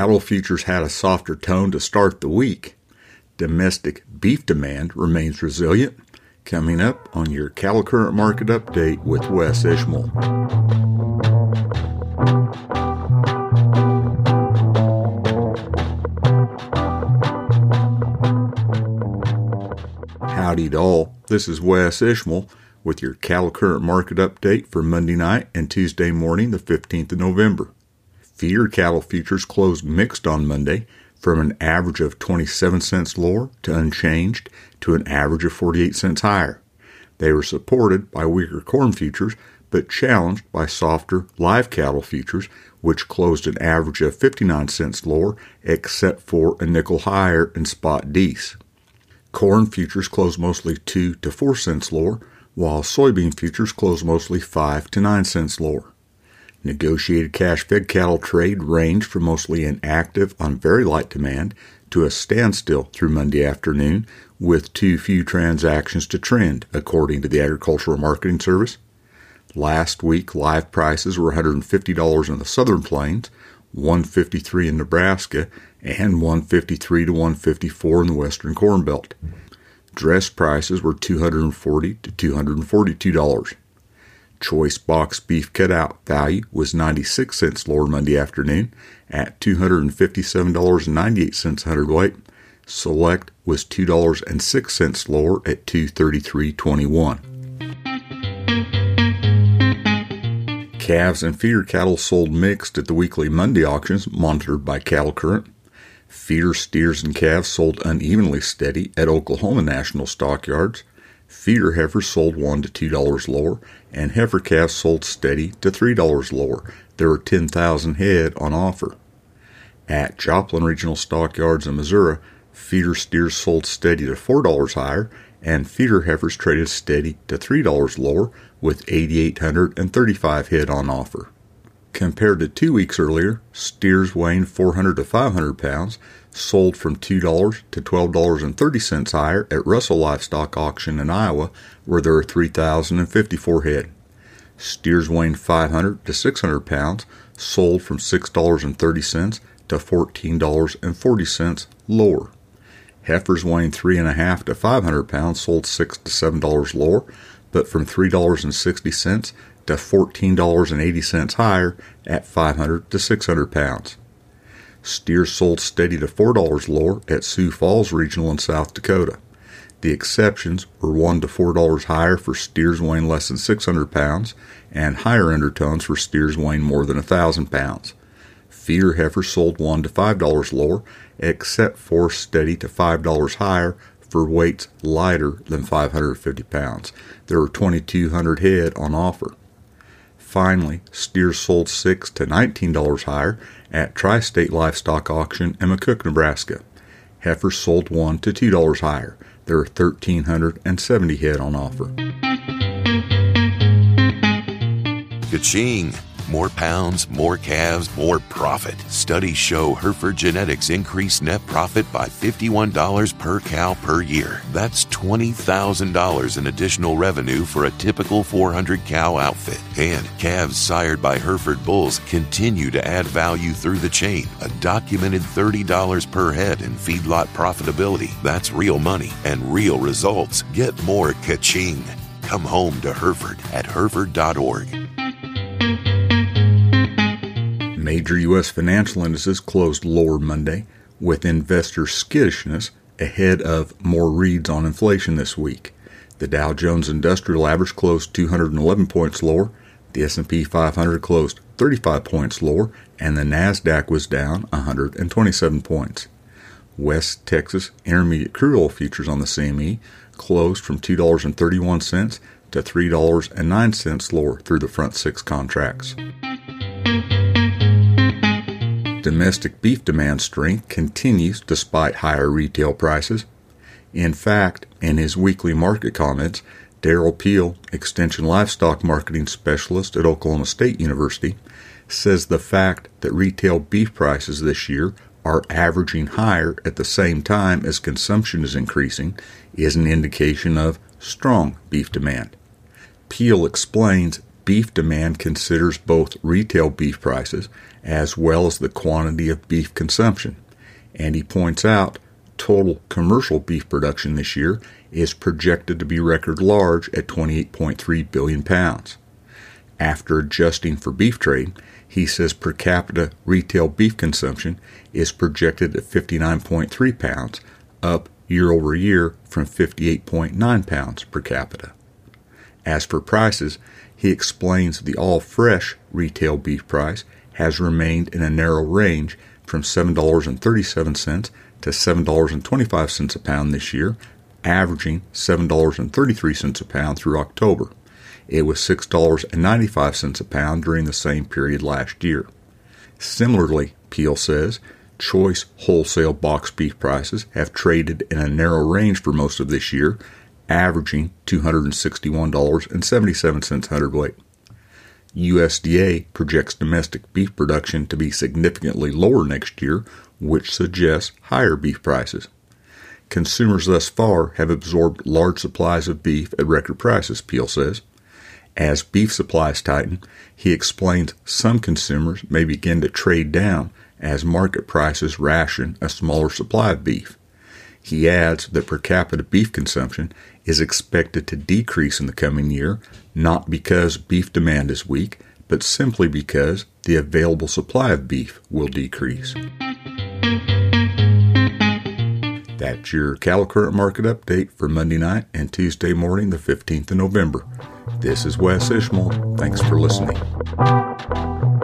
Cattle futures had a softer tone to start the week. Domestic beef demand remains resilient. Coming up on your Cattle Current Market Update with Wes Ishmael. Howdy to all, this is Wes Ishmael with your Cattle Current Market Update for Monday night and Tuesday morning, the 15th of November. Feeder cattle futures closed mixed on Monday from an average of 27 cents lower to unchanged to an average of 48 cents higher. They were supported by weaker corn futures but challenged by softer live cattle futures, which closed an average of 59 cents lower except for a nickel higher in spot D's. Corn futures closed mostly 2 to 4 cents lower, while soybean futures closed mostly 5 to 9 cents lower. Negotiated cash-fed cattle trade ranged from mostly inactive on very light demand to a standstill through Monday afternoon, with too few transactions to trend, according to the Agricultural Marketing Service. Last week, live prices were $150 in the Southern Plains, $153 in Nebraska, and $153 to $154 in the Western Corn Belt. Dress prices were $240 to $242. Choice box beef cutout value was 96 cents lower Monday afternoon at $257.98 hundredweight. Select was $2.06 lower at $233.21. Calves and feeder cattle sold mixed at the weekly Monday auctions monitored by Cattle Current. Feeder steers and calves sold unevenly steady at Oklahoma National Stockyards. Feeder heifers sold $1 to $2 lower, and heifer calves sold steady to $3 lower. There were 10,000 head on offer. At Joplin Regional Stockyards in Missouri, feeder steers sold steady to $4 higher, and feeder heifers traded steady to $3 lower, with 8,835 head on offer. Compared to 2 weeks earlier, steers weighing 400 to 500 pounds sold from $2 to $12.30 higher at Russell Livestock Auction in Iowa, where there are 3,054 head. Steers weighing 500 to 600 pounds sold from $6.30 to $14.40 lower. Heifers weighing 3.5 to 500 pounds sold $6 to $7 lower, but from $3.60 to $14.80 higher at 500 to 600 pounds. Steers sold steady to $4 lower at Sioux Falls Regional in South Dakota. The exceptions were $1 to $4 higher for steers weighing less than 600 pounds and higher undertones for steers weighing more than 1,000 pounds. Feeder heifers sold $1 to $5 lower, except for steady to $5 higher for weights lighter than 550 pounds. There were 2,200 head on offer. Finally, steers sold $6 to $19 higher at Tri-State Livestock Auction in McCook, Nebraska. Heifers sold $1 to $2 higher. There are 1,370 head on offer. Ka-ching! More pounds, more calves, more profit. Studies show Hereford Genetics increased net profit by $51 per cow per year. That's $20,000 in additional revenue for a typical 400-cow outfit. And calves sired by Hereford bulls continue to add value through the chain. A documented $30 per head in feedlot profitability. That's real money and real results. Get more ka-ching. Come home to Hereford at Hereford.org. Major U.S. financial indices closed lower Monday, with investor skittishness ahead of more reads on inflation this week. The Dow Jones Industrial Average closed 211 points lower, the S&P 500 closed 35 points lower, and the NASDAQ was down 127 points. West Texas Intermediate crude oil futures on the CME closed from $2.31 to $3.09 lower through the front six contracts. Domestic beef demand strength continues despite higher retail prices. In fact, in his weekly market comments, Darrell Peel, Extension Livestock Marketing Specialist at Oklahoma State University, says the fact that retail beef prices this year are averaging higher at the same time as consumption is increasing is an indication of strong beef demand. Peel explains beef demand considers both retail beef prices as well as the quantity of beef consumption, and he points out total commercial beef production this year is projected to be record large at 28.3 billion pounds. After adjusting for beef trade, he says per capita retail beef consumption is projected at 59.3 pounds, up year over year from 58.9 pounds per capita. As for prices, he explains the all-fresh retail beef price has remained in a narrow range from $7.37 to $7.25 a pound this year, averaging $7.33 a pound through October. It was $6.95 a pound during the same period last year. Similarly, Peel says, choice wholesale box beef prices have traded in a narrow range for most of this year, averaging $261.77 hundredweight. USDA projects domestic beef production to be significantly lower next year, which suggests higher beef prices. Consumers thus far have absorbed large supplies of beef at record prices, Peel says. As beef supplies tighten, he explains some consumers may begin to trade down as market prices ration a smaller supply of beef. He adds that per capita beef consumption is expected to decrease in the coming year, not because beef demand is weak, but simply because the available supply of beef will decrease. That's your Cattle Current Market Update for Monday night and Tuesday morning, the 15th of November. This is Wes Ishmael. Thanks for listening.